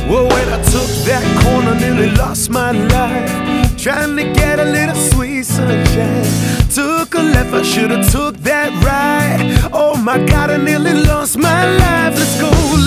Well, when I took that corner, nearly lost my life, trying to get a little sweet sunshine. Took a left, I should've took that right. Oh my God, I nearly lost my life. Let's go.